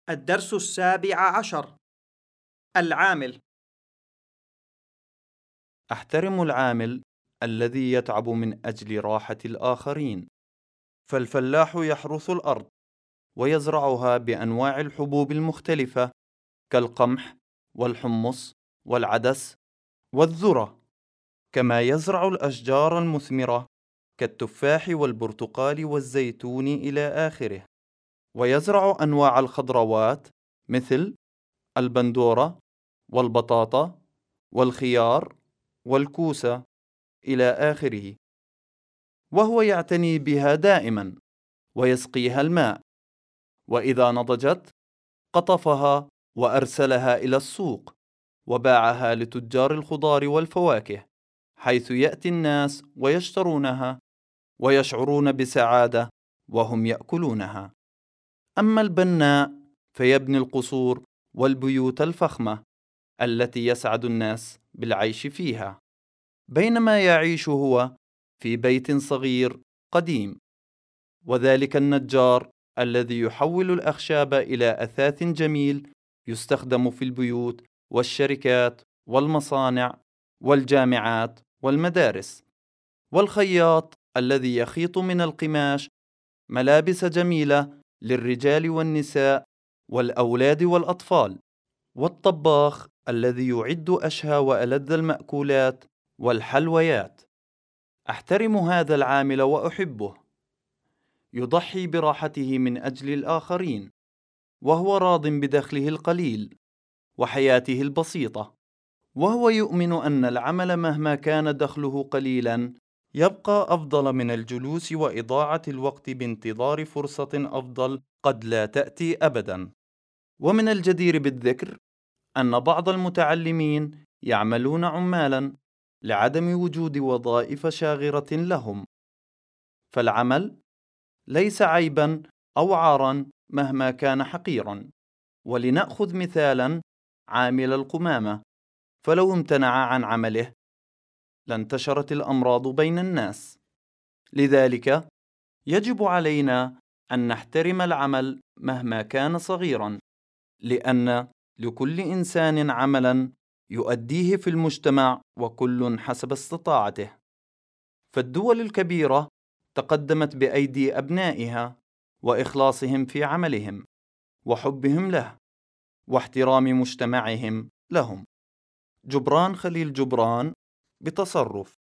الدرس 17. العامل. أحترم العامل الذي يتعب من أجل راحة الآخرين. فالفلاح يحرث الأرض ويزرعها بأنواع الحبوب المختلفة كالقمح والحمص والعدس والذرة، كما يزرع الأشجار المثمرة كالتفاح والبرتقال والزيتون إلى آخره، ويزرع أنواع الخضروات مثل البندورة والبطاطا والخيار والكوسة إلى آخره، وهو يعتني بها دائما ويسقيها الماء، وإذا نضجت قطفها وأرسلها إلى السوق وباعها لتجار الخضار والفواكه، حيث يأتي الناس ويشترونها ويشعرون بسعادة وهم يأكلونها. أما البناء فيبني القصور والبيوت الفخمة التي يسعد الناس بالعيش فيها، بينما يعيش هو في بيت صغير قديم. وذلك النجار الذي يحول الأخشاب إلى أثاث جميل يستخدم في البيوت والشركات والمصانع والجامعات والمدارس، والخياط الذي يخيط من القماش ملابس جميلة للرجال والنساء والأولاد والأطفال، والطباخ الذي يعد أشهى وألذ المأكولات والحلويات. أحترم هذا العامل وأحبه، يضحي براحته من أجل الآخرين، وهو راض بدخله القليل وحياته البسيطة، وهو يؤمن أن العمل مهما كان دخله قليلا يبقى أفضل من الجلوس وإضاعة الوقت بانتظار فرصة أفضل قد لا تأتي أبدا. ومن الجدير بالذكر أن بعض المتعلمين يعملون عمالا لعدم وجود وظائف شاغرة لهم، فالعمل ليس عيبا أو عارا مهما كان حقيرا. ولنأخذ مثالا عامل القمامة، فلو امتنع عن عمله لانتشرت الأمراض بين الناس. لذلك يجب علينا أن نحترم العمل مهما كان صغيرا، لأن لكل إنسان عملا يؤديه في المجتمع وكل حسب استطاعته. فالدول الكبيرة تقدمت بأيدي أبنائها وإخلاصهم في عملهم وحبهم له واحترام مجتمعهم لهم. جبران خليل جبران، بتصرف.